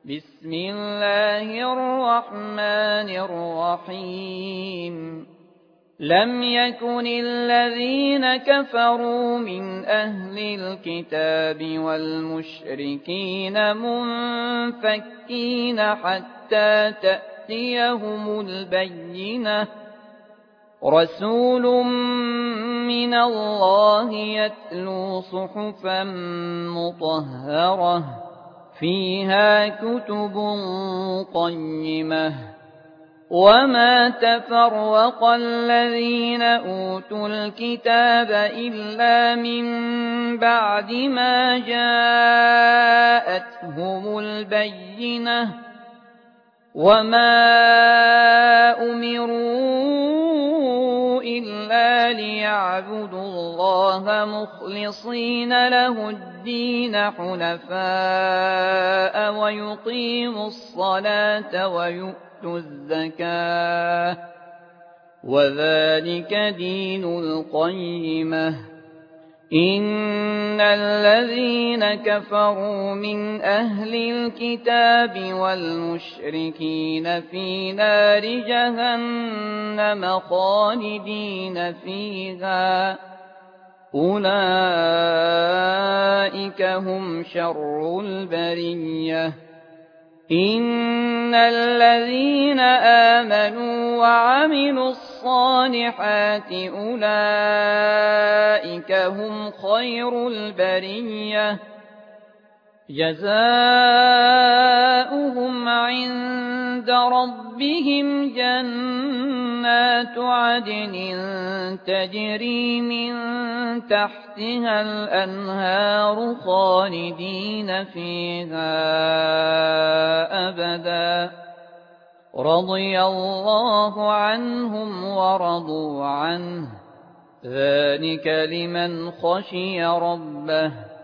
بسم الله الرحمن الرحيم لم يكن الذين كفروا من أهل الكتاب والمشركين منفكين حتى تأتيهم البينة رسول من الله يتلو صحفا مطهرة فيها كتب قيمة وما تفرق الذين أوتوا الكتاب إلا من بعد ما جاءتهم البينة وما أمروا إلا ليعبدوا الله مخلصين له الدين حنفاء ويقيموا الصلاة ويؤتوا الزكاة وذلك دين القيمة إن الذين كفروا من أهل الكتاب والمشركين في نار جهنم خالدين فيها أولئك هم شر البرية إن الذين آمنوا وعملوا الصالحات أولئك هم خير البرية جزاؤهم عند ربهم جنات عدن تجري من تحتها الأنهار خالدين فيها أبدا رضي الله عنهم ورضوا عنه ذلك لمن خشي ربه